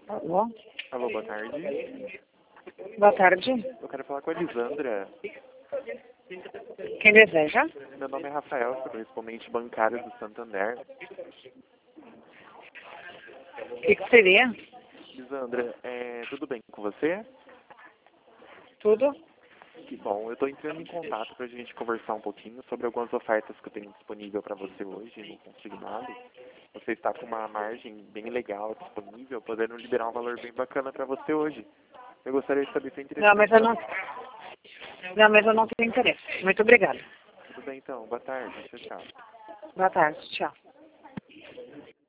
Alô? Alô, boa tarde. Boa tarde. Eu quero falar com a Elisandra. Quem deseja? Meu nome é Rafael, sou correspondente bancário do Santander. O que seria? Elisandra, tudo bem com você? Tudo? Que bom, eu estou entrando em contato para a gente conversar um pouquinho sobre algumas ofertas que eu tenho disponível para você hoje no consignado. Você está com uma margem bem legal disponível, podendo liberar um valor bem bacana para você hoje. Eu gostaria de saber se é interessante. Não, mas eu não tenho interesse. Muito obrigada. Tudo bem então, boa tarde, tchau, tchau. Boa tarde, tchau.